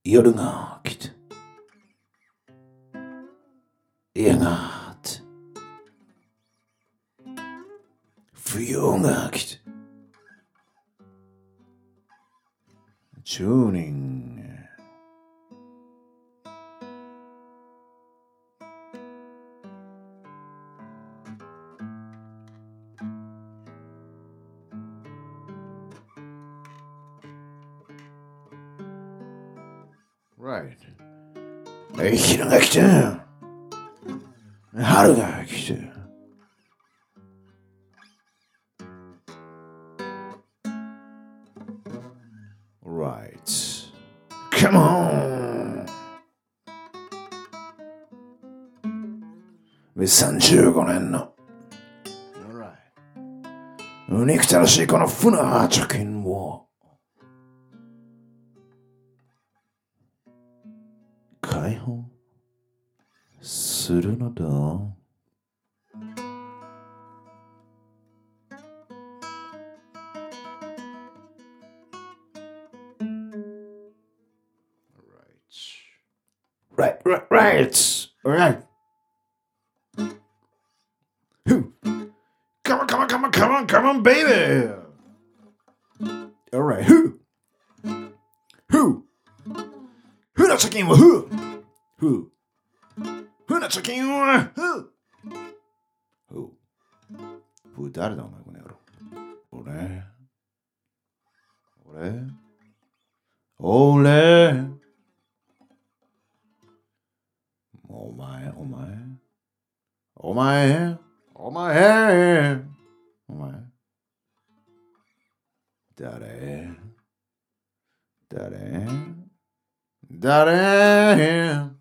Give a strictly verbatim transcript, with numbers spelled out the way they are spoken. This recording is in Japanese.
夜が来て、やがて、冬が来て、チューニング。Right. 昼が来て、春が来て、Right. Come on! さんじゅうごねんの Alright. 憎たらしいこの船貯金を解放するのだ。Right, right, right, right. Who? Come on, come on, come on, come on, come on, baby. All right, who? Who? Who の貯金は who? Who? Who の貯金は who? Who? Who 誰だお前この野郎。俺俺俺お前お前お前お前お前誰誰誰